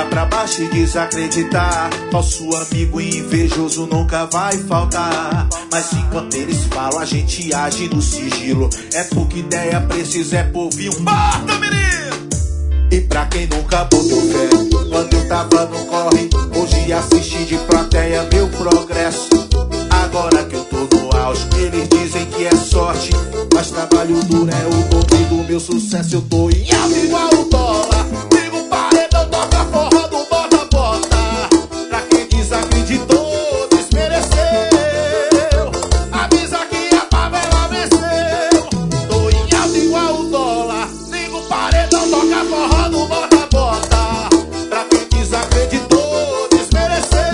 colocar pra baixo e desacreditar. Nosso amigo invejoso nunca vai faltar. Mas enquanto eles falam, a gente age no sigilo. É pouca ideia, precisa é povinho. Bota, menino! E pra quem nunca botou fé, quando eu tava no corre, hoje assisti de plateia meu progresso. Agora que eu tô no auge, eles dizem que é sorte, mas trabalho duro é o nome do meu sucesso. Eu tô em alta igual o dólar. Ligo o paredão, toca forró do bota-bota. Pra quem desacreditou, desmereceu, avisa que a favela venceu. Tô em alta igual o dólar. Ligo o paredão, toca forró do bota-bota. Pra quem desacreditou, desmereceu,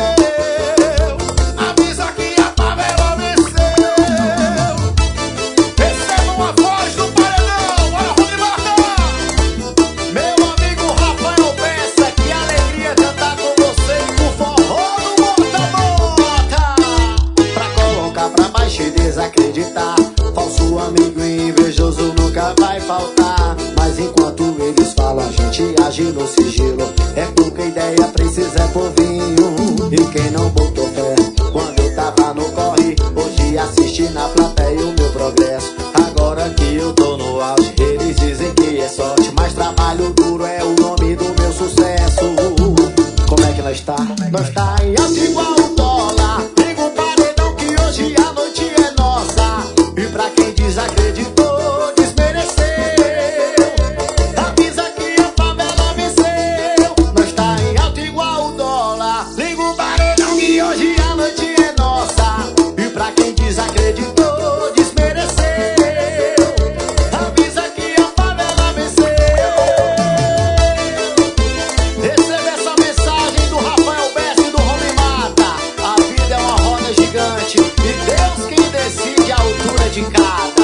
avisa que a favela venceu. Receba uma voz do paredão, olha o Rony Marta. Meu amigo Rafael Bessa, que alegria cantar com você o forró do bota-bota. Pra colocar pra baixo e desacreditar, falso amigo e invejoso nunca vai faltar. Mas enquanto eles falam, a gente age no sigilo. É pouca ideia, precisa é povinho. E quem não botou fé, quando eu tava no corre, hoje assisti na plateia o meu progresso. Agora que eu tô no auge, eles dizem que é sorte, mas trabalho duro é o nome do meu sucesso. Como é que nós tá? Nós tá em alto igual o dólar. Liga o paredão que hoje a noite é nossa. E pra quem desacreditou, desmereceu, avisa que a favela venceu. Nós tá em alto igual o dólar. Liga o paredão que hoje a noite é nossa. E pra quem desacreditou, desmereceu, avisa que a favela venceu. Receba essa mensagem do Rafael Bessa e do Rony Mata. A vida é uma roda gigante e Deus quem decide a altura de cada.